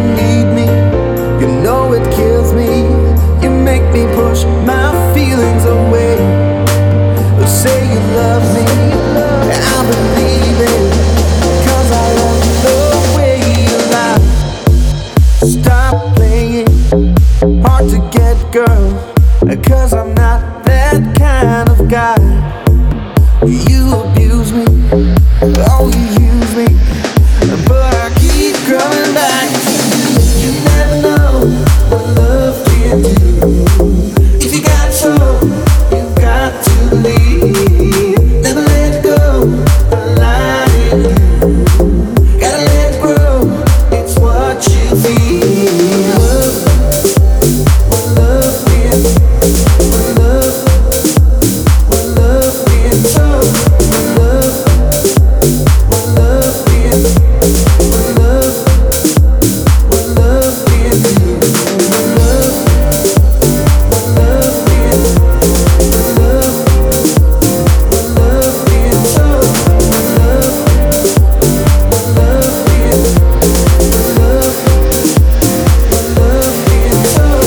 need me. You know it kills me. You make me push my feelings away. Say you love me, I believe it, 'cause I love the way you lie. Stop playing hard to get, girl, 'cause I'm not that kind of guy. You abuse me, oh you use me, but I keep coming back to you. You never know what love can do. If you got soul, you got to leave. Never let go, a lie in you. Gotta let it grow, it's what you feel. What love can, what love can show. What love can, what love can do. What love can, what love can show. What love can, what love can show.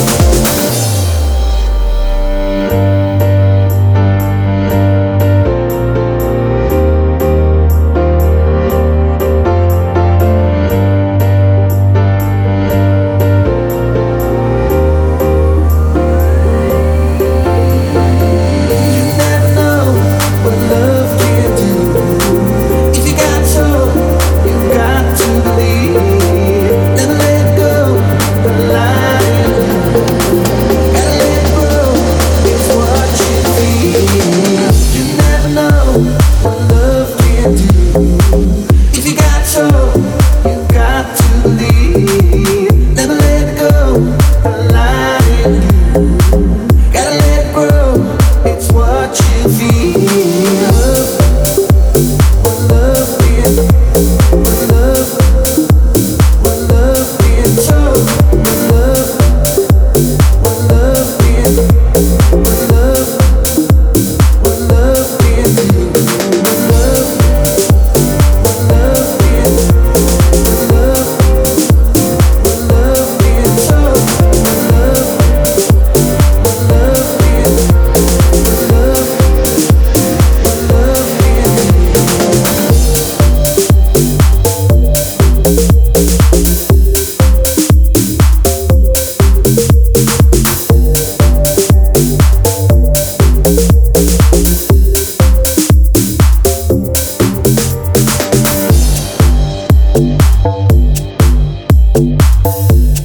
You never know what love can do. If you got soul, you got to believe. Never let go, the lie. Gotta let it grow, it's what you feel. You never know what love can do. If you got soul, you got to believe. Never let it go, the lie. Gotta let it grow, it's what you feel. What love can, what love can show. What love can, what love can do. What love can, what love can show. What love can, what love can